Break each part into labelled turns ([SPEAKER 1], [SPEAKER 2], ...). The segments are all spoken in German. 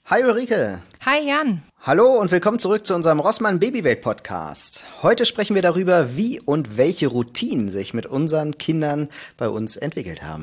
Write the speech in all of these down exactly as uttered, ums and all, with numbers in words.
[SPEAKER 1] Hi Ulrike.
[SPEAKER 2] Hi Jan.
[SPEAKER 1] Hallo und willkommen zurück zu unserem Rossmann Babywelt Podcast. Heute sprechen wir darüber, wie und welche Routinen sich mit unseren Kindern bei uns entwickelt haben.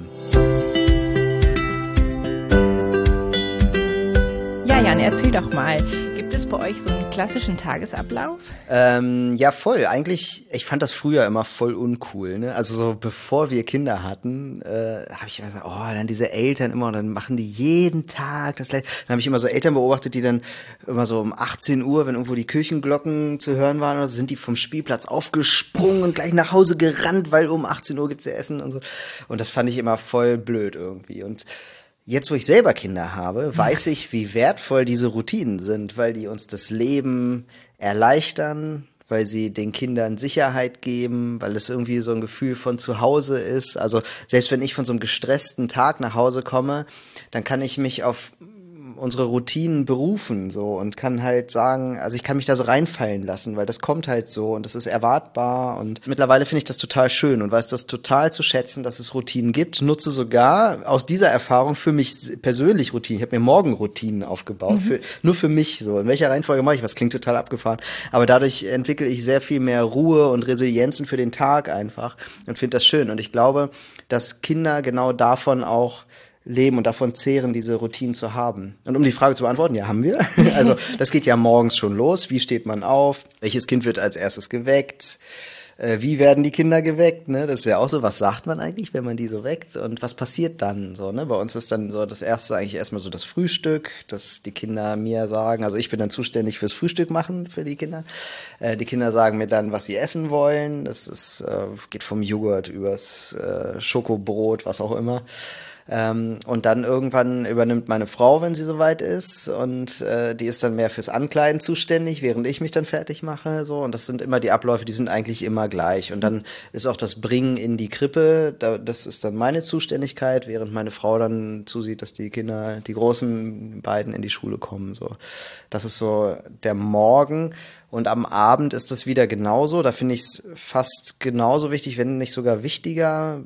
[SPEAKER 2] Ja Jan, erzähl doch mal. Gibt es bei euch so einen klassischen Tagesablauf?
[SPEAKER 1] Ähm, ja, voll. Eigentlich, ich fand das früher immer voll uncool. Ne? Also so bevor wir Kinder hatten, äh, habe ich immer gesagt, oh, dann diese Eltern immer, und dann machen die jeden Tag das. Dann habe ich immer so Eltern beobachtet, die dann immer so um achtzehn Uhr, wenn irgendwo die Kirchenglocken zu hören waren, oder so, sind die vom Spielplatz aufgesprungen und gleich nach Hause gerannt, weil um achtzehn Uhr gibt's ja Essen und so. Und das fand ich immer voll blöd irgendwie. Und jetzt, wo ich selber Kinder habe, weiß ich, wie wertvoll diese Routinen sind, weil die uns das Leben erleichtern, weil sie den Kindern Sicherheit geben, weil es irgendwie so ein Gefühl von zu Hause ist. Also selbst wenn ich von so einem gestressten Tag nach Hause komme, dann kann ich mich auf unsere Routinen berufen so und kann halt sagen, also ich kann mich da so reinfallen lassen, weil das kommt halt so und das ist erwartbar und mittlerweile finde ich das total schön und weiß das total zu schätzen, dass es Routinen gibt, nutze sogar aus dieser Erfahrung für mich persönlich Routinen. Ich habe mir Morgenroutinen aufgebaut, mhm. für, nur für mich so. In welcher Reihenfolge mache ich was? Klingt total abgefahren, aber dadurch entwickle ich sehr viel mehr Ruhe und Resilienzen für den Tag einfach und finde das schön und ich glaube, dass Kinder genau davon auch leben und davon zehren, diese Routinen zu haben. Und um die Frage zu beantworten, ja, haben wir. Also das geht ja morgens schon los. Wie steht man auf? Welches Kind wird als erstes geweckt? Äh, wie werden die Kinder geweckt? Ne? Das ist ja auch so, was sagt man eigentlich, wenn man die so weckt? Und was passiert dann? So, ne? Bei uns ist dann so das Erste eigentlich erstmal so das Frühstück, dass die Kinder mir sagen, also ich bin dann zuständig fürs Frühstück machen für die Kinder. Äh, die Kinder sagen mir dann, was sie essen wollen. Das ist, äh, geht vom Joghurt übers äh, Schokobrot, was auch immer. Ähm, und dann irgendwann übernimmt meine Frau, wenn sie soweit ist, und äh, die ist dann mehr fürs Ankleiden zuständig, während ich mich dann fertig mache, so. Und das sind immer die Abläufe, die sind eigentlich immer gleich. Und dann ist auch das Bringen in die Krippe, da, das ist dann meine Zuständigkeit, während meine Frau dann zusieht, dass die Kinder, die großen beiden, in die Schule kommen, so. Das ist so der Morgen. Und am Abend ist das wieder genauso. Da finde ich es fast genauso wichtig, wenn nicht sogar wichtiger,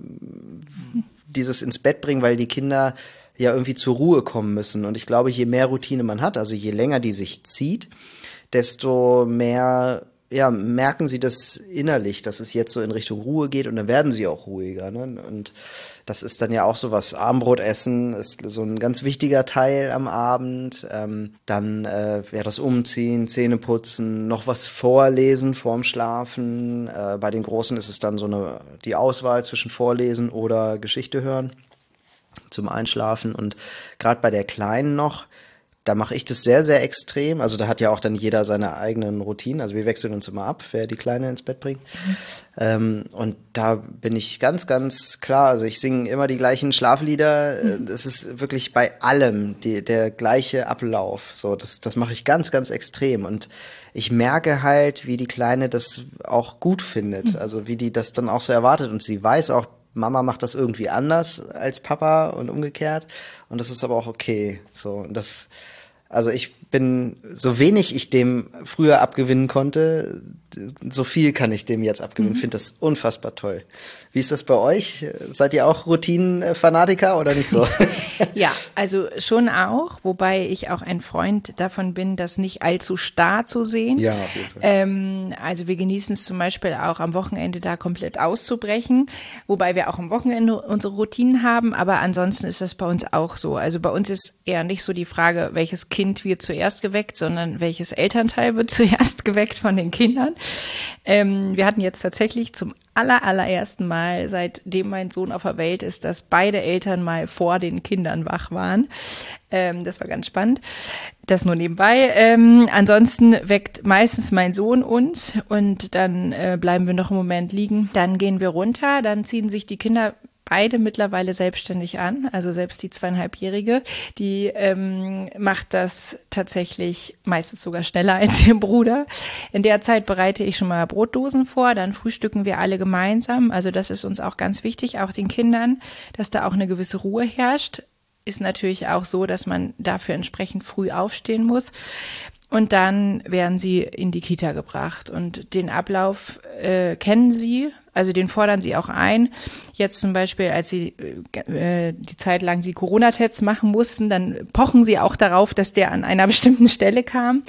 [SPEAKER 1] dieses ins Bett bringen, weil die Kinder ja irgendwie zur Ruhe kommen müssen. Und ich glaube, je mehr Routine man hat, also je länger die sich zieht, desto mehr ja, merken sie das innerlich, dass es jetzt so in Richtung Ruhe geht und dann werden sie auch ruhiger. Ne? Und das ist dann ja auch so was, Abendbrotessen ist so ein ganz wichtiger Teil am Abend. Ähm, dann äh, ja, das Umziehen, Zähneputzen, noch was vorlesen vorm Schlafen. Äh, bei den Großen ist es dann so eine die Auswahl zwischen Vorlesen oder Geschichte hören zum Einschlafen. Und gerade bei der Kleinen noch, da mache ich das sehr, sehr extrem. Also da hat ja auch dann jeder seine eigenen Routinen. Also wir wechseln uns immer ab, wer die Kleine ins Bett bringt. Mhm. Ähm, und da bin ich ganz, ganz klar. Also ich singe immer die gleichen Schlaflieder. Mhm. Das ist wirklich bei allem die, der gleiche Ablauf. So, das, das mache ich ganz, ganz extrem. Und ich merke halt, wie die Kleine das auch gut findet. Mhm. Also wie die das dann auch so erwartet. Und sie weiß auch, Mama macht das irgendwie anders als Papa und umgekehrt. Und das ist aber auch okay. So, und das, also ich bin, so wenig ich dem früher abgewinnen konnte, so viel kann ich dem jetzt abgewinnen. Ich mhm. finde das unfassbar toll. Wie ist das bei euch? Seid ihr auch Routinen-Fanatiker oder nicht so?
[SPEAKER 2] Ja, also schon auch, wobei ich auch ein Freund davon bin, das nicht allzu starr zu sehen.
[SPEAKER 1] Ja, auf jeden Fall.
[SPEAKER 2] Ähm, also wir genießen es zum Beispiel auch am Wochenende da komplett auszubrechen, wobei wir auch am Wochenende unsere Routinen haben, aber ansonsten ist das bei uns auch so. Also bei uns ist eher nicht so die Frage, welches Kind wird zuerst geweckt, sondern welches Elternteil wird zuerst geweckt von den Kindern. Ähm, wir hatten jetzt tatsächlich zum aller, allerersten Mal, seitdem mein Sohn auf der Welt ist, dass beide Eltern mal vor den Kindern wach waren. Ähm, das war ganz spannend. Das nur nebenbei. Ähm, ansonsten weckt meistens mein Sohn uns und dann äh, bleiben wir noch einen Moment liegen. Dann gehen wir runter, dann ziehen sich die Kinder beide mittlerweile selbstständig an, also selbst die zweieinhalbjährige, die ähm, macht das tatsächlich meistens sogar schneller als ihr Bruder. In der Zeit bereite ich schon mal Brotdosen vor, dann frühstücken wir alle gemeinsam, also das ist uns auch ganz wichtig, auch den Kindern, dass da auch eine gewisse Ruhe herrscht. Ist natürlich auch so, dass man dafür entsprechend früh aufstehen muss. Und dann werden sie in die Kita gebracht und den Ablauf äh, kennen sie. Also den fordern sie auch ein. Jetzt zum Beispiel, als sie äh, die Zeit lang die Corona-Tests machen mussten, dann pochen sie auch darauf, dass der an einer bestimmten Stelle kam.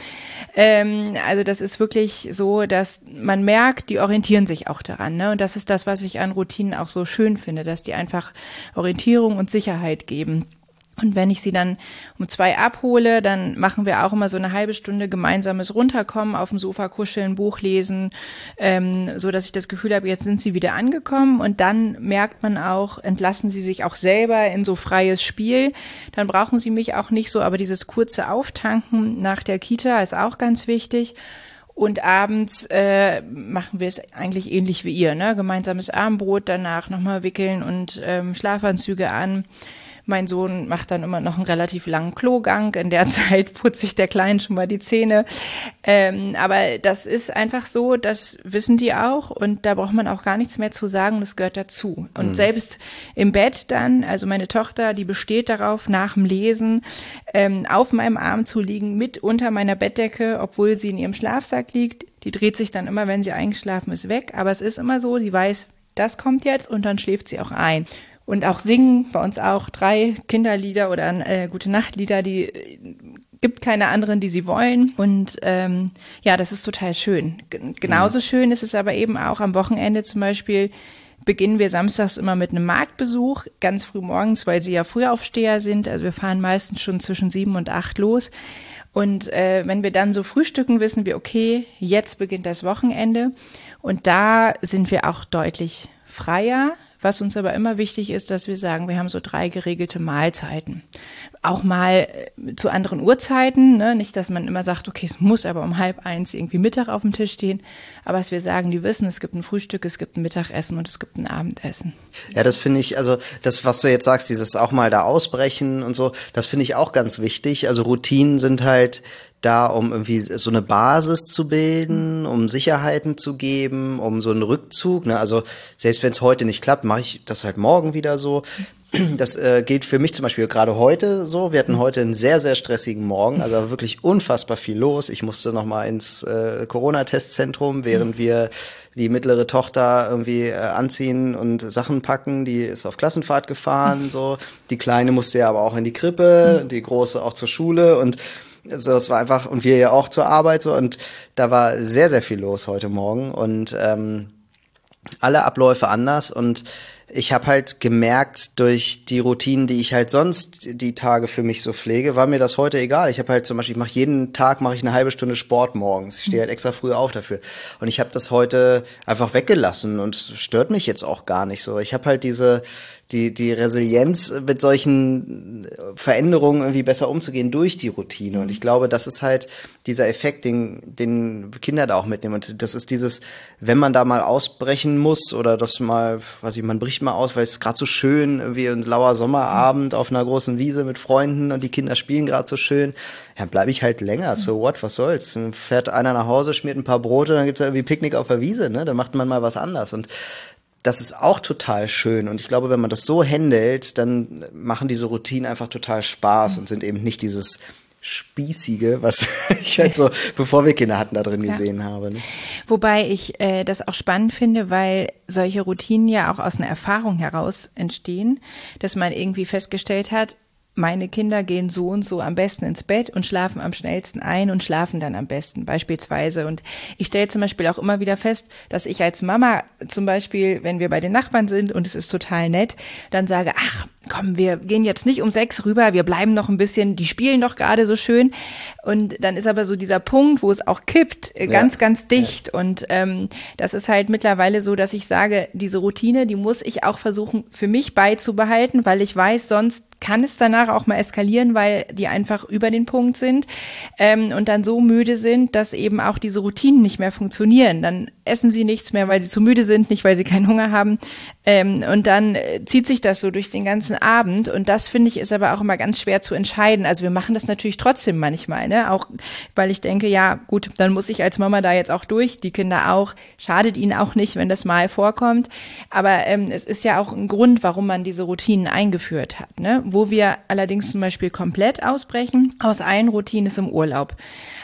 [SPEAKER 2] Ähm, also das ist wirklich so, dass man merkt, die orientieren sich auch daran. Ne? Und das ist das, was ich an Routinen auch so schön finde, dass die einfach Orientierung und Sicherheit geben. Und wenn ich sie dann um zwei abhole, dann machen wir auch immer so eine halbe Stunde gemeinsames Runterkommen, auf dem Sofa kuscheln, Buch lesen, ähm, so dass ich das Gefühl habe, jetzt sind sie wieder angekommen. Und dann merkt man auch, entlassen sie sich auch selber in so freies Spiel. Dann brauchen sie mich auch nicht so, aber dieses kurze Auftanken nach der Kita ist auch ganz wichtig. Und abends äh, machen wir es eigentlich ähnlich wie ihr, ne? Gemeinsames Abendbrot, danach nochmal wickeln und ähm, Schlafanzüge an. Mein Sohn macht dann immer noch einen relativ langen Klogang. In der Zeit putze ich der Kleinen schon mal die Zähne. Ähm, aber das ist einfach so, das wissen die auch. Und da braucht man auch gar nichts mehr zu sagen. Das gehört dazu. Und mhm. selbst im Bett dann, also meine Tochter, die besteht darauf, nach dem Lesen ähm, auf meinem Arm zu liegen, mit unter meiner Bettdecke, obwohl sie in ihrem Schlafsack liegt. Die dreht sich dann immer, wenn sie eingeschlafen ist, weg. Aber es ist immer so, sie weiß, das kommt jetzt und dann schläft sie auch ein. Und auch singen, bei uns auch drei Kinderlieder oder äh, Gute-Nacht-Lieder, die äh, gibt keine anderen, die sie wollen. Und ähm, ja, das ist total schön. G- genauso mhm. schön ist es aber eben auch am Wochenende zum Beispiel, beginnen wir samstags immer mit einem Marktbesuch, ganz früh morgens, weil sie ja Frühaufsteher sind. Also wir fahren meistens schon zwischen sieben und acht los. Und äh, wenn wir dann so frühstücken, wissen wir, okay, jetzt beginnt das Wochenende. Und da sind wir auch deutlich freier. Was uns aber immer wichtig ist, dass wir sagen, wir haben so drei geregelte Mahlzeiten. Auch mal äh, zu anderen Uhrzeiten, ne? Nicht, dass man immer sagt, okay, es muss aber um halb eins irgendwie Mittag auf dem Tisch stehen. Aber dass wir sagen, die wissen, es gibt ein Frühstück, es gibt ein Mittagessen und es gibt ein Abendessen.
[SPEAKER 1] Ja, das finde ich, also das, was du jetzt sagst, dieses auch mal da ausbrechen und so, das finde ich auch ganz wichtig. Also Routinen sind halt da, um irgendwie so eine Basis zu bilden, um Sicherheiten zu geben, um so einen Rückzug. Ne? Also selbst wenn es heute nicht klappt, mache ich das halt morgen wieder so. Das äh, gilt für mich zum Beispiel gerade heute so. Wir hatten heute einen sehr, sehr stressigen Morgen, also wirklich unfassbar viel los. Ich musste noch mal ins äh, Corona-Testzentrum, während wir die mittlere Tochter irgendwie äh, anziehen und Sachen packen. Die ist auf Klassenfahrt gefahren, so. Die Kleine musste ja aber auch in die Krippe, die Große auch zur Schule und so, es war einfach, und wir ja auch zur Arbeit so, und da war sehr, sehr viel los heute Morgen und ähm, alle Abläufe anders. Und ich habe halt gemerkt, durch die Routinen, die ich halt sonst die Tage für mich so pflege, war mir das heute egal. Ich habe halt zum Beispiel, ich mache jeden Tag mache ich eine halbe Stunde Sport morgens. Ich stehe halt extra früh auf dafür. Und ich habe das heute einfach weggelassen und es stört mich jetzt auch gar nicht so. Ich habe halt diese die die Resilienz, mit solchen Veränderungen irgendwie besser umzugehen durch die Routine. Und ich glaube, das ist halt dieser Effekt, den den Kinder da auch mitnehmen. Und das ist dieses, wenn man da mal ausbrechen muss oder das mal, weiß ich, man bricht mal aus, weil es gerade so schön, irgendwie ein lauer Sommerabend auf einer großen Wiese mit Freunden und die Kinder spielen gerade so schön, ja, bleibe ich halt länger. So what, was soll's? Dann fährt einer nach Hause, schmiert ein paar Brote, dann gibt's ja irgendwie Picknick auf der Wiese, ne? Da macht man mal was anders. Und das ist auch total schön. Und ich glaube, wenn man das so handelt, dann machen diese Routinen einfach total Spaß und sind eben nicht dieses Spießige, was ich halt so, bevor wir Kinder hatten, da drin ja. gesehen habe. Ne?
[SPEAKER 2] Wobei ich äh, das auch spannend finde, weil solche Routinen ja auch aus einer Erfahrung heraus entstehen, dass man irgendwie festgestellt hat, meine Kinder gehen so und so am besten ins Bett und schlafen am schnellsten ein und schlafen dann am besten beispielsweise. Und ich stelle zum Beispiel auch immer wieder fest, dass ich als Mama zum Beispiel, wenn wir bei den Nachbarn sind und es ist total nett, dann sage, ach komm, wir gehen jetzt nicht um sechs rüber, wir bleiben noch ein bisschen, die spielen doch gerade so schön. Und dann ist aber so dieser Punkt, wo es auch kippt, ganz, ja. ganz dicht. Ja. Und ähm, das ist halt mittlerweile so, dass ich sage, diese Routine, die muss ich auch versuchen für mich beizubehalten, weil ich weiß, sonst kann es danach auch mal eskalieren, weil die einfach über den Punkt sind ähm, und dann so müde sind, dass eben auch diese Routinen nicht mehr funktionieren. Dann essen sie nichts mehr, weil sie zu müde sind, nicht weil sie keinen Hunger haben. Ähm, und dann äh, zieht sich das so durch den ganzen Abend. Und das, finde ich, ist aber auch immer ganz schwer zu entscheiden. Also wir machen das natürlich trotzdem manchmal, ne? Auch weil ich denke, ja gut, dann muss ich als Mama da jetzt auch durch, die Kinder auch. Schadet ihnen auch nicht, wenn das mal vorkommt. Aber ähm, es ist ja auch ein Grund, warum man diese Routinen eingeführt hat, ne? Wo wir allerdings zum Beispiel komplett ausbrechen aus allen Routinen ist im Urlaub.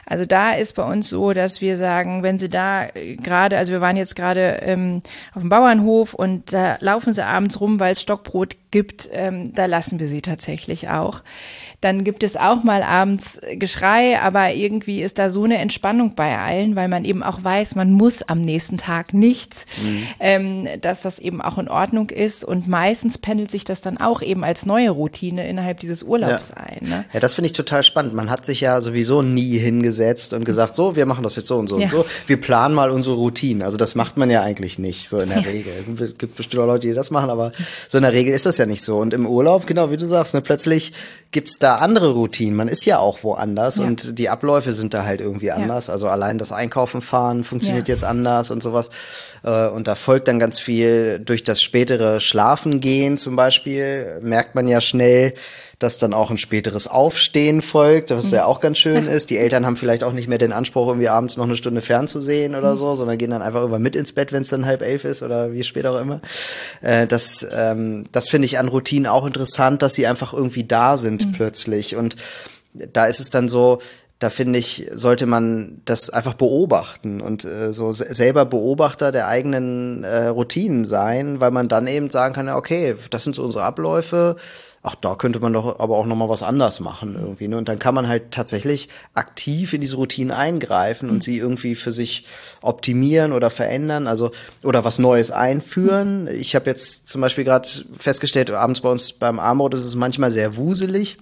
[SPEAKER 2] Also da ist bei uns so, dass wir sagen, wenn sie da gerade, also wir waren jetzt gerade ähm, auf dem Bauernhof und da laufen sie abends rum, weil es Stockbrot gibt, ähm, da lassen wir sie tatsächlich auch. Dann gibt es auch mal abends Geschrei, aber irgendwie ist da so eine Entspannung bei allen, weil man eben auch weiß, man muss am nächsten Tag nichts, mhm. ähm, dass das eben auch in Ordnung ist und meistens pendelt sich das dann auch eben als neue Routine innerhalb dieses Urlaubs
[SPEAKER 1] ja.
[SPEAKER 2] ein. Ne?
[SPEAKER 1] Ja, das finde ich total spannend. Man hat sich ja sowieso nie hingesetzt und gesagt, so, wir machen das jetzt so und so ja. und so. Wir planen mal unsere Routinen. Also das macht man ja eigentlich nicht, so in der ja. Regel. Es gibt bestimmt auch Leute, die das machen, aber so in der Regel ist das ja nicht so. Und im Urlaub, genau wie du sagst, ne, plötzlich gibt's da andere Routinen. Man ist ja auch woanders ja. und die Abläufe sind da halt irgendwie anders. Ja. Also allein das Einkaufen fahren funktioniert ja. jetzt anders und sowas. Und da folgt dann ganz viel durch das spätere Schlafen gehen zum Beispiel, merkt man ja schnell, dass dann auch ein späteres Aufstehen folgt, was ja auch ganz schön ist. Die Eltern haben vielleicht auch nicht mehr den Anspruch, irgendwie abends noch eine Stunde fernzusehen oder so, sondern gehen dann einfach irgendwann mit ins Bett, wenn es dann halb elf ist oder wie spät auch immer. Äh, das ähm, das finde ich an Routinen auch interessant, dass sie einfach irgendwie da sind mhm. plötzlich. Und da ist es dann so, da finde ich, sollte man das einfach beobachten und äh, so selber Beobachter der eigenen äh, Routinen sein, weil man dann eben sagen kann, ja, okay, das sind so unsere Abläufe. Ach, da könnte man doch aber auch nochmal was anders machen irgendwie, ne? Und dann kann man halt tatsächlich aktiv in diese Routinen eingreifen und mhm. sie irgendwie für sich optimieren oder verändern, also oder was Neues einführen. Ich habe jetzt zum Beispiel gerade festgestellt, abends bei uns beim Armbrot ist es manchmal sehr wuselig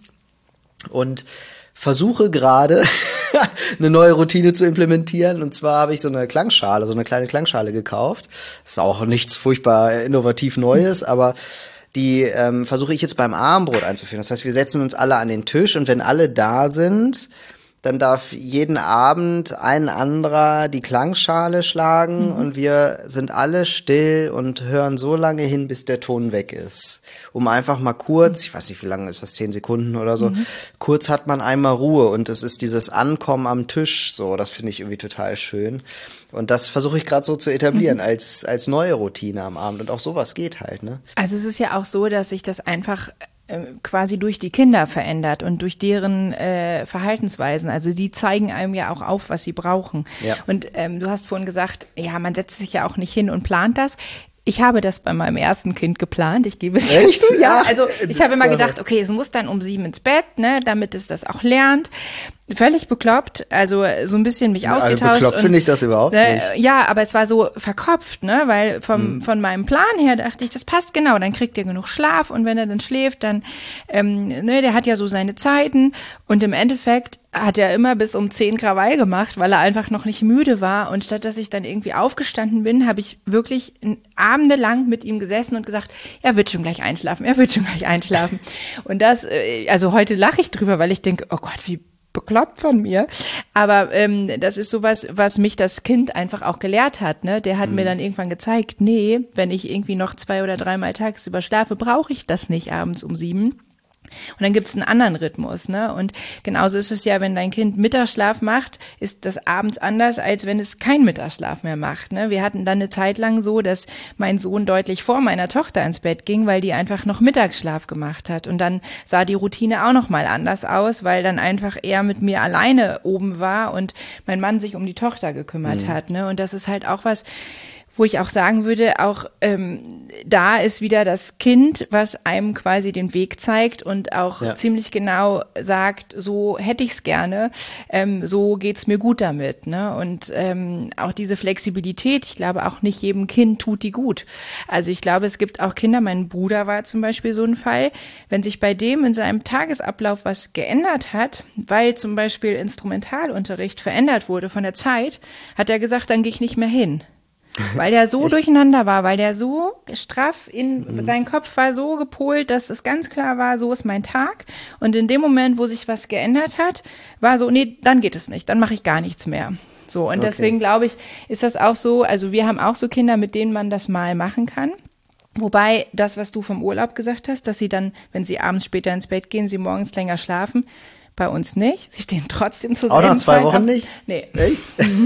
[SPEAKER 1] und versuche gerade eine neue Routine zu implementieren. Und zwar habe ich so eine Klangschale, so eine kleine Klangschale gekauft. Ist auch nichts furchtbar innovativ Neues, aber die ähm, versuche ich jetzt beim Armbrot einzuführen. Das heißt, wir setzen uns alle an den Tisch und wenn alle da sind, dann darf jeden Abend ein anderer die Klangschale schlagen mhm. und wir sind alle still und hören so lange hin, bis der Ton weg ist. Um einfach mal kurz, ich weiß nicht, wie lange ist das, zehn Sekunden oder so, mhm. kurz hat man einmal Ruhe und es ist dieses Ankommen am Tisch so, das finde ich irgendwie total schön. Und das versuche ich gerade so zu etablieren mhm. als als neue Routine am Abend und auch sowas geht halt, ne?
[SPEAKER 2] Also es ist ja auch so, dass sich das einfach quasi durch die Kinder verändert und durch deren äh, Verhaltensweisen. Also die zeigen einem ja auch auf, was sie brauchen. Ja. Und ähm, du hast vorhin gesagt, ja, man setzt sich ja auch nicht hin und plant das. Ich habe das bei meinem ersten Kind geplant. Ich gebe es
[SPEAKER 1] Echt?
[SPEAKER 2] zu. Ja, also ich habe immer gedacht, okay, es muss dann um sieben ins Bett, ne, damit es das auch lernt. Völlig bekloppt, also so ein bisschen mich ja, ausgetauscht. Also
[SPEAKER 1] bekloppt finde ich das überhaupt nicht.
[SPEAKER 2] Äh, ja, aber es war so verkopft, ne, weil vom hm. von meinem Plan her dachte ich, das passt genau, dann kriegt er genug Schlaf und wenn er dann schläft, dann, ähm, ne, der hat ja so seine Zeiten und im Endeffekt hat er immer bis um zehn Krawall gemacht, weil er einfach noch nicht müde war und statt dass ich dann irgendwie aufgestanden bin, habe ich wirklich abendelang mit ihm gesessen und gesagt, er wird schon gleich einschlafen, er wird schon gleich einschlafen. Und das, also heute lache ich drüber, weil ich denke, oh Gott, wie bekloppt von mir, aber ähm, das ist sowas, was mich das Kind einfach auch gelehrt hat, ne? Der hat mhm. mir dann irgendwann gezeigt, nee, wenn ich irgendwie noch zwei oder dreimal tagsüber schlafe, brauche ich das nicht abends um sieben. Und dann gibt's einen anderen Rhythmus, ne? Und genauso ist es ja, wenn dein Kind Mittagsschlaf macht, ist das abends anders, als wenn es keinen Mittagsschlaf mehr macht, ne? Wir hatten dann eine Zeit lang so, dass mein Sohn deutlich vor meiner Tochter ins Bett ging, weil die einfach noch Mittagsschlaf gemacht hat. Und dann sah die Routine auch noch mal anders aus, weil dann einfach er mit mir alleine oben war und mein Mann sich um die Tochter gekümmert mhm. hat, ne? Und das ist halt auch was, wo ich auch sagen würde, auch ähm, da ist wieder das Kind, was einem quasi den Weg zeigt und auch ja. ziemlich genau sagt, so hätte ich's gerne, ähm, so geht's mir gut damit, ne? Und ähm, auch diese Flexibilität, ich glaube auch nicht jedem Kind tut die gut. Also ich glaube, es gibt auch Kinder, mein Bruder war zum Beispiel so ein Fall, wenn sich bei dem in seinem Tagesablauf was geändert hat, weil zum Beispiel Instrumentalunterricht verändert wurde von der Zeit, hat er gesagt, dann gehe ich nicht mehr hin. Weil der so durcheinander war, weil der so straff in, mhm. sein Kopf war so gepolt, dass es ganz klar war, so ist mein Tag. Und in dem Moment, wo sich was geändert hat, war so, nee, dann geht es nicht, dann mache ich gar nichts mehr. So, und okay. deswegen glaube ich, ist das auch so, also wir haben auch so Kinder, mit denen man das mal machen kann. Wobei das, was du vom Urlaub gesagt hast, dass sie dann, wenn sie abends später ins Bett gehen, sie morgens länger schlafen, Bei uns nicht. Sie stehen trotzdem zur
[SPEAKER 1] Auch
[SPEAKER 2] selben
[SPEAKER 1] nach zwei
[SPEAKER 2] Zeit
[SPEAKER 1] Wochen
[SPEAKER 2] auf.
[SPEAKER 1] nicht?
[SPEAKER 2] Nee.
[SPEAKER 1] Echt?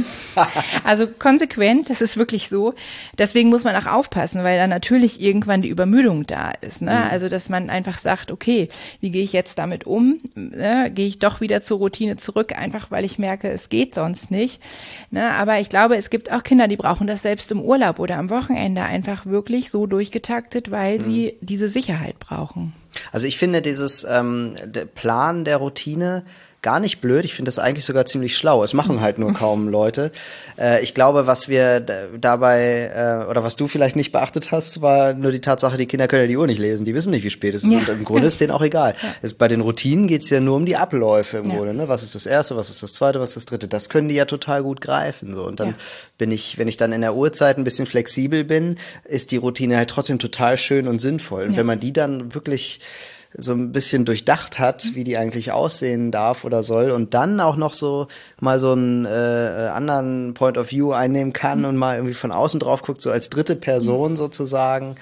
[SPEAKER 2] Also konsequent, das ist wirklich so. Deswegen muss man auch aufpassen, weil dann natürlich irgendwann die Übermüdung da ist. Ne?
[SPEAKER 1] Mhm.
[SPEAKER 2] Also dass man einfach sagt, okay, wie gehe ich jetzt damit um? Ne? Gehe ich doch wieder zur Routine zurück, einfach weil ich merke, es geht sonst nicht. Ne? Aber ich glaube, es gibt auch Kinder, die brauchen das selbst im Urlaub oder am Wochenende einfach wirklich so durchgetaktet, weil mhm. sie diese Sicherheit brauchen.
[SPEAKER 1] Also ich finde dieses ähm, der Plan der Routine gar nicht blöd. Ich finde das eigentlich sogar ziemlich schlau. Es machen halt nur kaum Leute. Äh, ich glaube, was wir d- dabei, äh, oder was du vielleicht nicht beachtet hast, war nur die Tatsache, die Kinder können ja die Uhr nicht lesen. Die wissen nicht, wie spät es ist. Ja. Und im Grunde ist denen auch egal. Ja. Es, bei den Routinen geht's ja nur um die Abläufe im ja. Grunde. Ne? Was ist das Erste, was ist das Zweite, was ist das Dritte? Das können die ja total gut greifen. So. Und dann ja. bin ich, wenn ich dann in der Uhrzeit ein bisschen flexibel bin, ist die Routine halt trotzdem total schön und sinnvoll. Und ja. wenn man die dann wirklich so ein bisschen durchdacht hat, wie die eigentlich aussehen darf oder soll und dann auch noch so mal so einen äh, anderen Point of View einnehmen kann und mal irgendwie von außen drauf guckt, so als dritte Person sozusagen,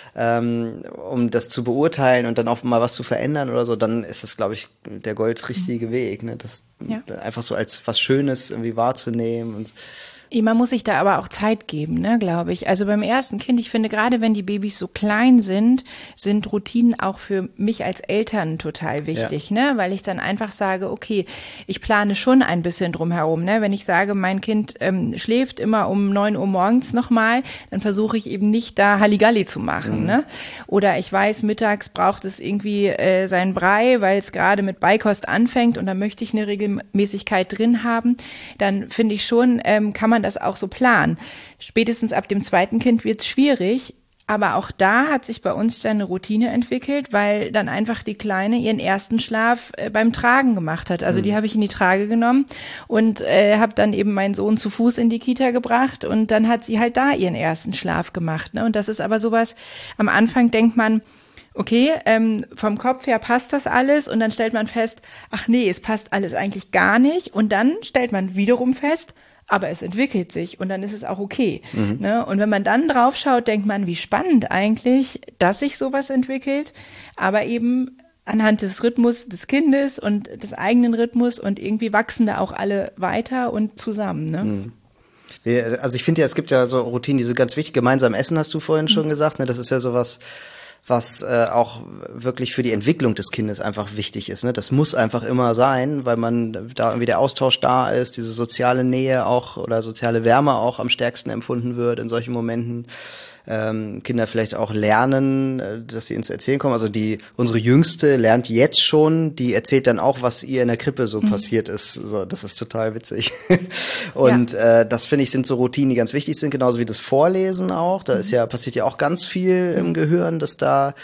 [SPEAKER 1] ähm, um das zu beurteilen und dann auch mal was zu verändern oder so, dann ist das, glaube ich, der goldrichtige Weg, ne? Das ja. einfach so als was Schönes irgendwie wahrzunehmen und
[SPEAKER 2] man muss sich da aber auch Zeit geben, ne, glaube ich. Also beim ersten Kind, ich finde, gerade wenn die Babys so klein sind, sind Routinen auch für mich als Eltern total wichtig, ja. ne, weil ich dann einfach sage, okay, ich plane schon ein bisschen drumherum, ne, wenn ich sage, mein Kind ähm, schläft immer um neun Uhr morgens nochmal, dann versuche ich eben nicht da Halligalli zu machen, mhm. ne, oder ich weiß, mittags braucht es irgendwie äh, seinen Brei, weil es gerade mit Beikost anfängt und da möchte ich eine Regelmäßigkeit drin haben, dann finde ich schon, ähm, kann man das auch so planen. Spätestens ab dem zweiten Kind wird es schwierig, aber auch da hat sich bei uns dann eine Routine entwickelt, weil dann einfach die Kleine ihren ersten Schlaf äh, beim Tragen gemacht hat. Also mhm. die habe ich in die Trage genommen und äh, habe dann eben meinen Sohn zu Fuß in die Kita gebracht und dann hat sie halt da ihren ersten Schlaf gemacht. Ne? Und das ist aber sowas, am Anfang denkt man, okay, ähm, vom Kopf her passt das alles und dann stellt man fest, ach nee, es passt alles eigentlich gar nicht und dann stellt man wiederum fest, aber es entwickelt sich und dann ist es auch okay. Mhm. Ne? Und wenn man dann drauf schaut, denkt man, wie spannend eigentlich, dass sich sowas entwickelt, aber eben anhand des Rhythmus des Kindes und des eigenen Rhythmus und irgendwie wachsen da auch alle weiter und zusammen. Ne?
[SPEAKER 1] Mhm. Also ich finde ja, es gibt ja so Routinen, die sind ganz wichtig. Gemeinsam essen, hast du vorhin mhm. schon gesagt. Ne? Das ist ja sowas, was äh, auch wirklich für die Entwicklung des Kindes einfach wichtig ist. Ne? Das muss einfach immer sein, weil man da irgendwie der Austausch da ist, diese soziale Nähe auch oder soziale Wärme auch am stärksten empfunden wird in solchen Momenten. Ähm, Kinder vielleicht auch lernen, dass sie ins Erzählen kommen. Also die unsere Jüngste lernt jetzt schon, die erzählt dann auch, was ihr in der Krippe so mhm. passiert ist. So, das ist total witzig. Und ja. äh, das finde ich sind so Routinen, die ganz wichtig sind, genauso wie das Vorlesen auch. Da mhm. ist ja passiert ja auch ganz viel im Gehirn, dass da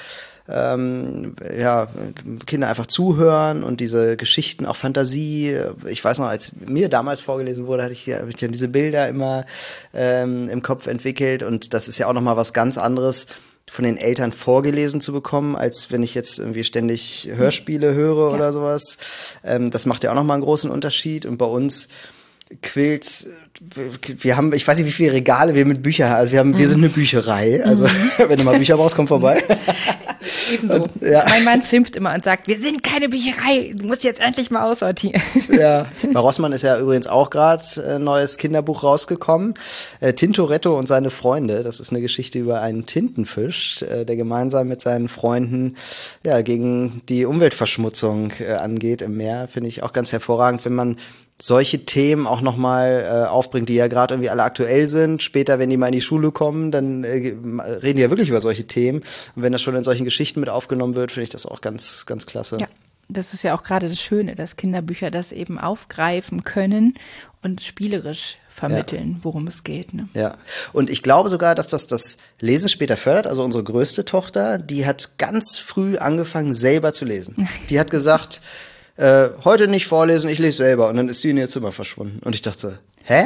[SPEAKER 1] ähm, ja, Kinder einfach zuhören und diese Geschichten, auch Fantasie. Ich weiß noch, als mir damals vorgelesen wurde, hatte ich ja, hatte ich ja diese Bilder immer ähm, im Kopf entwickelt und das ist ja auch nochmal was ganz anderes, von den Eltern vorgelesen zu bekommen, als wenn ich jetzt irgendwie ständig Hörspiele höre ja. oder sowas. Ähm, das macht ja auch nochmal einen großen Unterschied und bei uns quillt, wir haben, ich weiß nicht, wie viele Regale wir mit Büchern haben, also wir haben, wir sind eine Bücherei, also wenn du mal Bücher brauchst, komm vorbei.
[SPEAKER 2] Ebenso. Und, ja. Mein Mann schimpft immer und sagt, wir sind keine Bücherei, du musst jetzt endlich mal aussortieren.
[SPEAKER 1] Ja, bei Rossmann ist ja übrigens auch gerade ein neues Kinderbuch rausgekommen, äh, Tintoretto und seine Freunde. Das ist eine Geschichte über einen Tintenfisch, äh, der gemeinsam mit seinen Freunden ja gegen die Umweltverschmutzung äh, angeht im Meer. Finde ich auch ganz hervorragend, wenn man solche Themen auch nochmal äh, aufbringt, die ja gerade irgendwie alle aktuell sind. Später, wenn die mal in die Schule kommen, dann äh, reden die ja wirklich über solche Themen. Und wenn das schon in solchen Geschichten mit aufgenommen wird, finde ich das auch ganz, ganz klasse.
[SPEAKER 2] Ja, das ist ja auch gerade das Schöne, dass Kinderbücher das eben aufgreifen können und spielerisch vermitteln, ja. worum es geht. Ne?
[SPEAKER 1] Ja, und ich glaube sogar, dass das das Lesen später fördert. Also unsere größte Tochter, die hat ganz früh angefangen, selber zu lesen. Die hat gesagt, Äh, heute nicht vorlesen, ich lese selber. Und dann ist sie in ihr Zimmer verschwunden. Und ich dachte so, hä?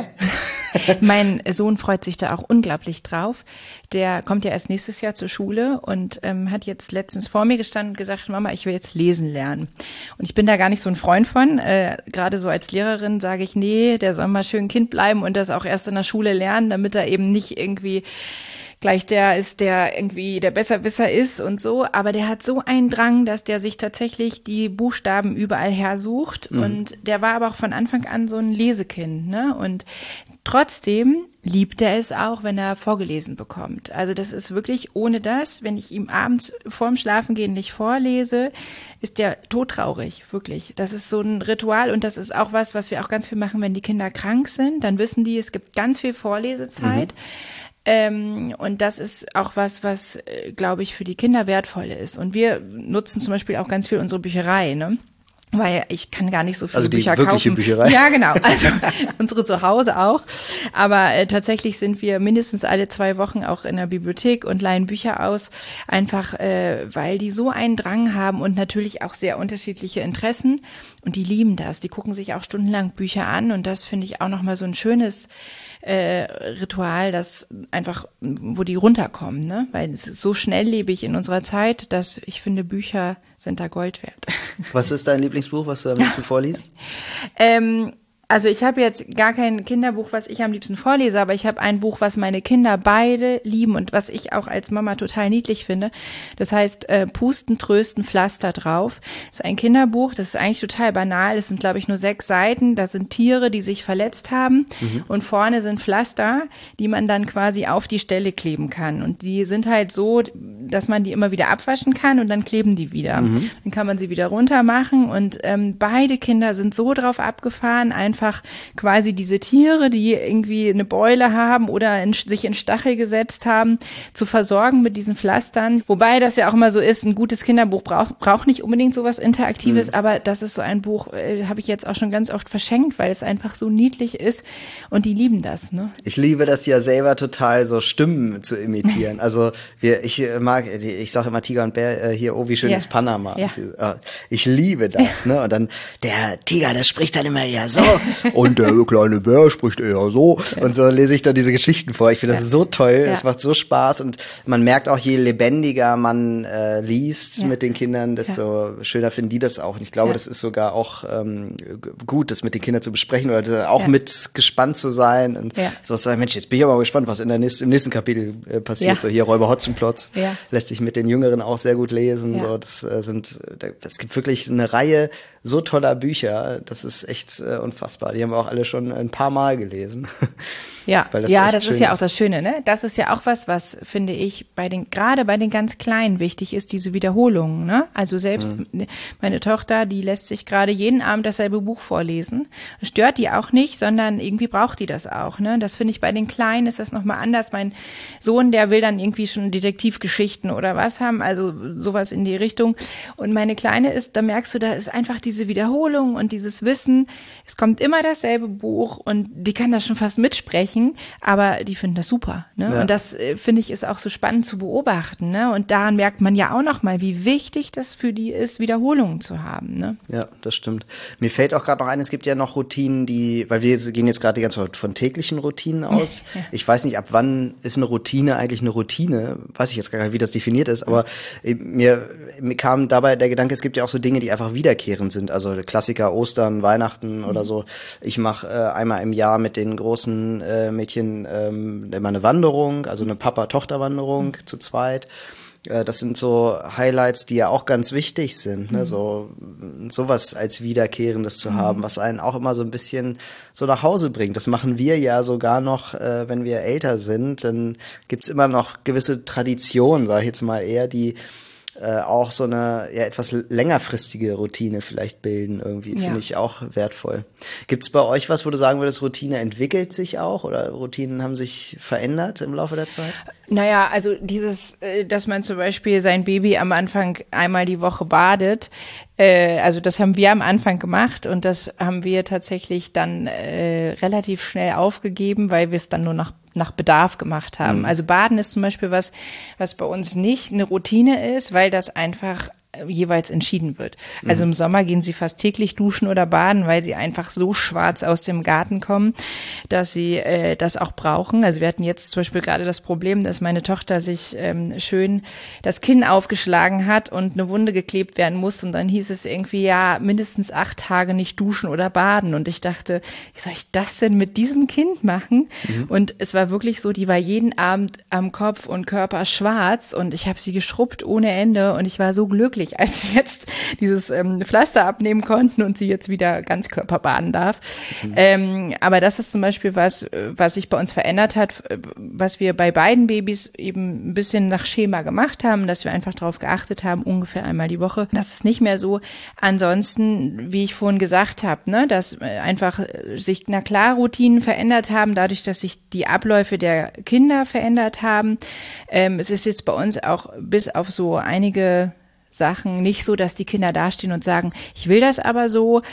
[SPEAKER 2] Mein Sohn freut sich da auch unglaublich drauf. Der kommt ja erst nächstes Jahr zur Schule und ähm, hat jetzt letztens vor mir gestanden und gesagt, Mama, ich will jetzt lesen lernen. Und ich bin da gar nicht so ein Freund von. Äh, gerade so als Lehrerin sage ich, nee, der soll mal schön Kind bleiben und das auch erst in der Schule lernen, damit er eben nicht irgendwie gleich der ist, der irgendwie der Besserwisser ist und so, aber der hat so einen Drang, dass der sich tatsächlich die Buchstaben überall her sucht mhm. und der war aber auch von Anfang an so ein Lesekind, ne? Und trotzdem liebt er es auch, wenn er vorgelesen bekommt. Also das ist wirklich ohne das, wenn ich ihm abends vorm Schlafengehen nicht vorlese, ist der todtraurig, wirklich. Das ist so ein Ritual und das ist auch was, was wir auch ganz viel machen, wenn die Kinder krank sind. Dann wissen die, es gibt ganz viel Vorlesezeit. Mhm. Ähm, und das ist auch was, was, äh, glaube ich, für die Kinder wertvoll ist. Und wir nutzen zum Beispiel auch ganz viel unsere Bücherei, ne? Weil ich kann gar nicht so viele
[SPEAKER 1] also die
[SPEAKER 2] Bücher
[SPEAKER 1] wirkliche
[SPEAKER 2] kaufen.
[SPEAKER 1] Bücherei.
[SPEAKER 2] Ja, genau. Also unsere zu Hause auch. Aber äh, tatsächlich sind wir mindestens alle zwei Wochen auch in der Bibliothek und leihen Bücher aus. Einfach, äh, weil die so einen Drang haben und natürlich auch sehr unterschiedliche Interessen. Und die lieben das. Die gucken sich auch stundenlang Bücher an. Und das finde ich auch nochmal so ein schönes äh, Ritual, das einfach, wo die runterkommen, ne? Weil es ist so schnelllebig in unserer Zeit, dass ich finde, Bücher sind da Gold wert.
[SPEAKER 1] Was ist dein Lieblingsbuch, was du am liebsten vorliest?
[SPEAKER 2] ähm, also ich habe jetzt gar kein Kinderbuch, was ich am liebsten vorlese, aber ich habe ein Buch, was meine Kinder beide lieben und was ich auch als Mama total niedlich finde. Das heißt äh, Pusten, Trösten, Pflaster drauf. Das ist ein Kinderbuch, das ist eigentlich total banal. Es sind, glaube ich, nur sechs Seiten. Da sind Tiere, die sich verletzt haben mhm. und vorne sind Pflaster, die man dann quasi auf die Stelle kleben kann. Und die sind halt so, dass man die immer wieder abwaschen kann und dann kleben die wieder. Mhm. Dann kann man sie wieder runter machen und ähm, beide Kinder sind so drauf abgefahren, einfach quasi diese Tiere, die irgendwie eine Beule haben oder in, sich in Stachel gesetzt haben, zu versorgen mit diesen Pflastern. Wobei das ja auch immer so ist, ein gutes Kinderbuch braucht braucht nicht unbedingt sowas Interaktives, mhm. aber das ist so ein Buch, äh, habe ich jetzt auch schon ganz oft verschenkt, weil es einfach so niedlich ist und die lieben das. Ne?
[SPEAKER 1] Ich liebe das ja selber total, so Stimmen zu imitieren. Also wir, ich mag, ich sage immer Tiger und Bär, äh, hier, oh wie schön ja. ist Panama. Ja. Ich liebe das, ne? Und dann der Tiger, der spricht dann immer ja so. Und der kleine Bär spricht eher so. Ja. Und so lese ich dann diese Geschichten vor. Ich finde das ja. so toll. Es ja. macht so Spaß. Und man merkt auch, je lebendiger man äh, liest ja. mit den Kindern, desto ja. schöner finden die das auch. Und ich glaube, ja. das ist sogar auch ähm, gut, das mit den Kindern zu besprechen oder auch ja. mit gespannt zu sein. Und ja. so zu sagen, Mensch, jetzt bin ich aber gespannt, was in der nächsten, im nächsten Kapitel äh, passiert. Ja. So hier Räuber Hotzenplotz ja. lässt sich mit den Jüngeren auch sehr gut lesen. Ja. So, das äh, sind, es gibt wirklich eine Reihe so toller Bücher. Das ist echt äh, unfassbar. Die haben wir auch alle schon ein paar Mal gelesen.
[SPEAKER 2] Ja, das ja, das ist ja ist. auch das Schöne, ne? Das ist ja auch was, was finde ich bei den, gerade bei den ganz Kleinen wichtig ist, diese Wiederholungen, ne? Also selbst mhm. meine Tochter, die lässt sich gerade jeden Abend dasselbe Buch vorlesen. Stört die auch nicht, sondern irgendwie braucht die das auch, ne? Das finde ich bei den Kleinen ist das nochmal anders. Mein Sohn, der will dann irgendwie schon Detektivgeschichten oder was haben, also sowas in die Richtung. Und meine Kleine ist, da merkst du, da ist einfach diese Wiederholung und dieses Wissen, es kommt immer dasselbe Buch und die kann das schon fast mitsprechen. Aber die finden das super, ne? Ja. Und das äh, finde ich ist auch so spannend zu beobachten, ne? Und daran merkt man ja auch noch mal, wie wichtig das für die ist, Wiederholungen zu haben, ne?
[SPEAKER 1] Ja, das stimmt. Mir fällt auch gerade noch ein, es gibt ja noch Routinen, die, weil wir gehen jetzt gerade die ganze Zeit von täglichen Routinen aus. Ja. Ich weiß nicht, ab wann ist eine Routine eigentlich eine Routine? Weiß ich jetzt gar nicht, wie das definiert ist, aber ja. mir, mir kam dabei der Gedanke, es gibt ja auch so Dinge, die einfach wiederkehrend sind. Also Klassiker Ostern, Weihnachten mhm. oder so. Ich mache äh, einmal im Jahr mit den großen äh, Mädchen ähm, immer eine Wanderung, also eine Papa-Tochter-Wanderung mhm. zu zweit. Äh, das sind so Highlights, die ja auch ganz wichtig sind, ne? Mhm. So sowas als Wiederkehrendes zu mhm. haben, was einen auch immer so ein bisschen so nach Hause bringt. Das machen wir ja sogar noch, äh, wenn wir älter sind. Dann gibt's immer noch gewisse Traditionen, sage ich jetzt mal eher, die Äh, auch so eine ja etwas längerfristige Routine vielleicht bilden irgendwie, ja. finde ich auch wertvoll. Gibt's bei euch was, wo du sagen würdest, Routine entwickelt sich auch oder Routinen haben sich verändert im Laufe der Zeit?
[SPEAKER 2] Naja, also dieses, dass man zum Beispiel sein Baby am Anfang einmal die Woche badet, äh, also das haben wir am Anfang gemacht und das haben wir tatsächlich dann äh, relativ schnell aufgegeben, weil wir es dann nur nach nach Bedarf gemacht haben. Mhm. Also Baden ist zum Beispiel was, was bei uns nicht eine Routine ist, weil das einfach jeweils entschieden wird. Also im Sommer gehen sie fast täglich duschen oder baden, weil sie einfach so schwarz aus dem Garten kommen, dass sie äh, das auch brauchen. Also wir hatten jetzt zum Beispiel gerade das Problem, dass meine Tochter sich ähm, schön das Kinn aufgeschlagen hat und eine Wunde geklebt werden muss. Und dann hieß es irgendwie, ja, mindestens acht Tage nicht duschen oder baden. Und ich dachte, wie soll ich das denn mit diesem Kind machen? Mhm. Und es war wirklich so, die war jeden Abend am Kopf und Körper schwarz und ich habe sie geschrubbt ohne Ende und ich war so glücklich, als sie jetzt dieses ähm, Pflaster abnehmen konnten und sie jetzt wieder Ganzkörper baden darf. Mhm. Ähm, aber das ist zum Beispiel was, was sich bei uns verändert hat, was wir bei beiden Babys eben ein bisschen nach Schema gemacht haben, dass wir einfach darauf geachtet haben, ungefähr einmal die Woche. Das ist nicht mehr so. Ansonsten, wie ich vorhin gesagt habe, ne, dass einfach sich, na klar, Routinen verändert haben, dadurch, dass sich die Abläufe der Kinder verändert haben. Ähm, es ist jetzt bei uns auch bis auf so einige Sachen nicht so, dass die Kinder dastehen und sagen, ich will das aber so.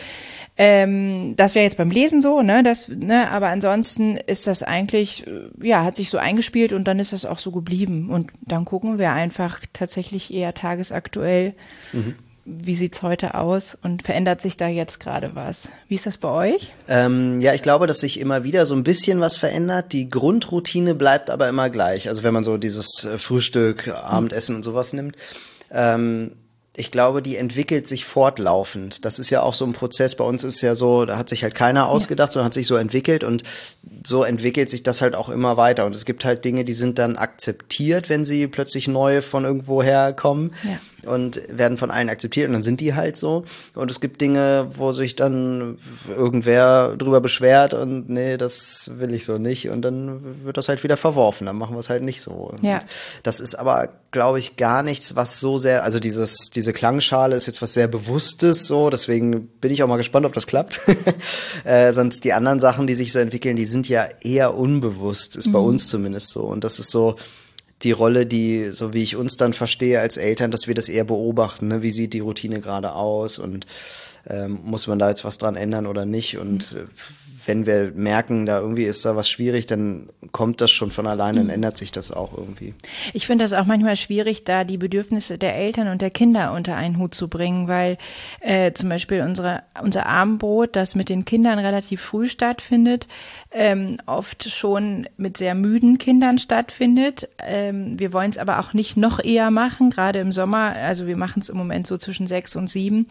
[SPEAKER 2] Ähm, das wäre jetzt beim Lesen so, ne, das, ne, aber ansonsten ist das eigentlich, ja, hat sich so eingespielt und dann ist das auch so geblieben. Und dann gucken wir einfach tatsächlich eher tagesaktuell, mhm. wie sieht's heute aus und verändert sich da jetzt gerade was? Wie ist das bei euch?
[SPEAKER 1] Ähm, ja, ich glaube, dass sich immer wieder so ein bisschen was verändert. Die Grundroutine bleibt aber immer gleich. Also wenn man so dieses Frühstück, Abendessen mhm. und sowas nimmt, Ähm, ich glaube, die entwickelt sich fortlaufend. Das ist ja auch so ein Prozess. Bei uns ist ja so, da hat sich halt keiner ausgedacht, sondern hat sich so entwickelt und so entwickelt sich das halt auch immer weiter. Und es gibt halt Dinge, die sind dann akzeptiert, wenn sie plötzlich neu von irgendwo herkommen. Ja. Und werden von allen akzeptiert und dann sind die halt so. Und es gibt Dinge, wo sich dann irgendwer drüber beschwert und nee, das will ich so nicht. Und dann wird das halt wieder verworfen, dann machen wir es halt nicht so. Ja. Und das ist aber, glaube ich, gar nichts, was so sehr, also dieses diese Klangschale ist jetzt was sehr Bewusstes so, deswegen bin ich auch mal gespannt, ob das klappt. äh, sonst die anderen Sachen, die sich so entwickeln, die sind ja eher unbewusst, ist mhm. bei uns zumindest so. Und das ist so die Rolle, die, so wie ich uns dann verstehe als Eltern, dass wir das eher beobachten, ne? Wie sieht die Routine gerade aus und ähm, muss man da jetzt was dran ändern oder nicht? Und äh, wenn wir merken, da irgendwie ist da was schwierig, dann kommt das schon von alleine, dann ändert sich das auch irgendwie.
[SPEAKER 2] Ich finde das auch manchmal schwierig, da die Bedürfnisse der Eltern und der Kinder unter einen Hut zu bringen, weil äh, zum Beispiel unsere, unser Abendbrot, das mit den Kindern relativ früh stattfindet, ähm, oft schon mit sehr müden Kindern stattfindet. Ähm, wir wollen es aber auch nicht noch eher machen, gerade im Sommer. Also wir machen es im Moment so zwischen sechs und sieben.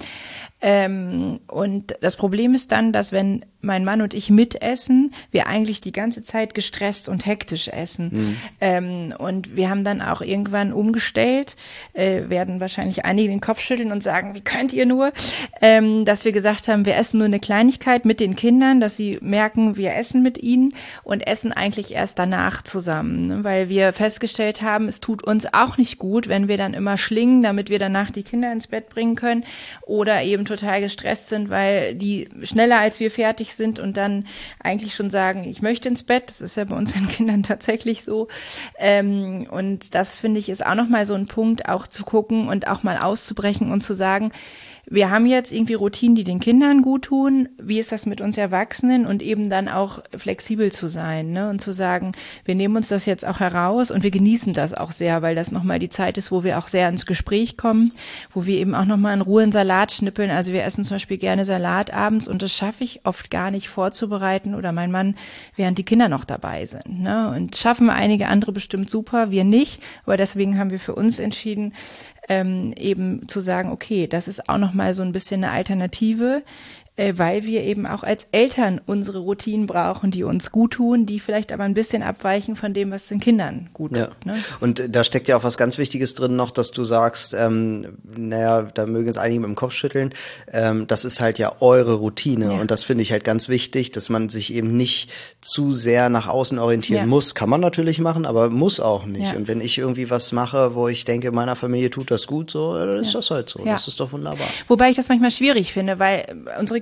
[SPEAKER 2] Ähm, und das Problem ist dann, dass wenn mein Mann und ich mitessen, wir eigentlich die ganze Zeit gestresst und hektisch essen. Mhm. Ähm, und wir haben dann auch irgendwann umgestellt, äh, werden wahrscheinlich einige den Kopf schütteln und sagen, wie könnt ihr nur, ähm, dass wir gesagt haben, wir essen nur eine Kleinigkeit mit den Kindern, dass sie merken, wir essen mit ihnen und essen eigentlich erst danach zusammen, ne? Weil wir festgestellt haben, es tut uns auch nicht gut, wenn wir dann immer schlingen, damit wir danach die Kinder ins Bett bringen können oder eben total gestresst sind, weil die schneller als wir fertig sind und dann eigentlich schon sagen, ich möchte ins Bett. Das ist ja bei unseren Kindern tatsächlich so. Ähm, und das, finde ich, ist auch nochmal so ein Punkt, auch zu gucken und auch mal auszubrechen und zu sagen, wir haben jetzt irgendwie Routinen, die den Kindern gut tun. Wie ist das mit uns Erwachsenen? Und eben dann auch flexibel zu sein, ne? Und zu sagen, wir nehmen uns das jetzt auch heraus und wir genießen das auch sehr, weil das nochmal die Zeit ist, wo wir auch sehr ins Gespräch kommen, wo wir eben auch nochmal in Ruhe einen Salat schnippeln. Also wir essen zum Beispiel gerne Salat abends und das schaffe ich oft gar nicht vorzubereiten oder mein Mann, während die Kinder noch dabei sind, ne? Und schaffen einige andere bestimmt super, wir nicht. Aber deswegen haben wir für uns entschieden, Ähm, eben zu sagen, okay, das ist auch nochmal so ein bisschen eine Alternative, äh, weil wir eben auch als Eltern unsere Routinen brauchen, die uns gut tun, die vielleicht aber ein bisschen abweichen von dem, was den Kindern gut
[SPEAKER 1] ja.
[SPEAKER 2] tut. Ne?
[SPEAKER 1] Und da steckt ja auch was ganz Wichtiges drin noch, dass du sagst, ähm, naja, da mögen jetzt einige mit dem Kopf schütteln, ähm, das ist halt ja eure Routine ja. Und das finde ich halt ganz wichtig, dass man sich eben nicht zu sehr nach außen orientieren ja. muss. Kann man natürlich machen, aber muss auch nicht. Ja. Und wenn ich irgendwie was mache, wo ich denke, meiner Familie tut das gut, so, dann ist ja. das halt so. Ja. Das ist doch wunderbar.
[SPEAKER 2] Wobei ich das manchmal schwierig finde, weil unsere Kinder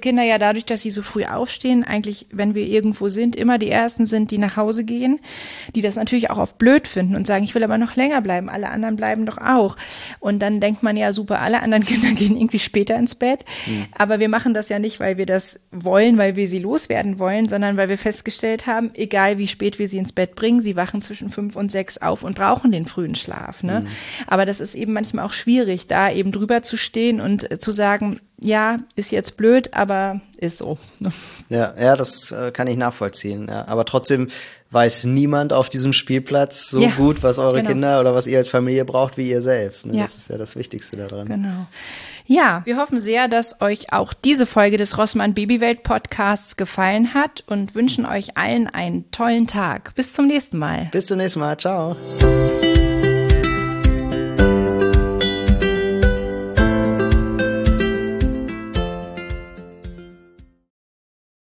[SPEAKER 2] Kinder ja dadurch, dass sie so früh aufstehen, eigentlich, wenn wir irgendwo sind, immer die Ersten sind, die nach Hause gehen, die das natürlich auch oft blöd finden und sagen, ich will aber noch länger bleiben, alle anderen bleiben doch auch. Und dann denkt man ja, super, alle anderen Kinder gehen irgendwie später ins Bett. Mhm. Aber wir machen das ja nicht, weil wir das wollen, weil wir sie loswerden wollen, sondern weil wir festgestellt haben, egal wie spät wir sie ins Bett bringen, sie wachen zwischen fünf und sechs auf und brauchen den frühen Schlaf. Ne? Mhm. Aber das ist eben manchmal auch schwierig, da eben drüber zu stehen und äh, zu sagen, ja, ist jetzt blöd, aber ist so.
[SPEAKER 1] Ja, ja, das äh, kann ich nachvollziehen. Ja. Aber trotzdem weiß niemand auf diesem Spielplatz so ja, gut, was eure genau. Kinder oder was ihr als Familie braucht, wie ihr selbst. Ne? Ja. Das ist ja das Wichtigste daran.
[SPEAKER 2] Genau. Ja, wir hoffen sehr, dass euch auch diese Folge des Rossmann Babywelt Podcasts gefallen hat und wünschen euch allen einen tollen Tag. Bis zum nächsten Mal.
[SPEAKER 1] Bis zum nächsten Mal. Ciao.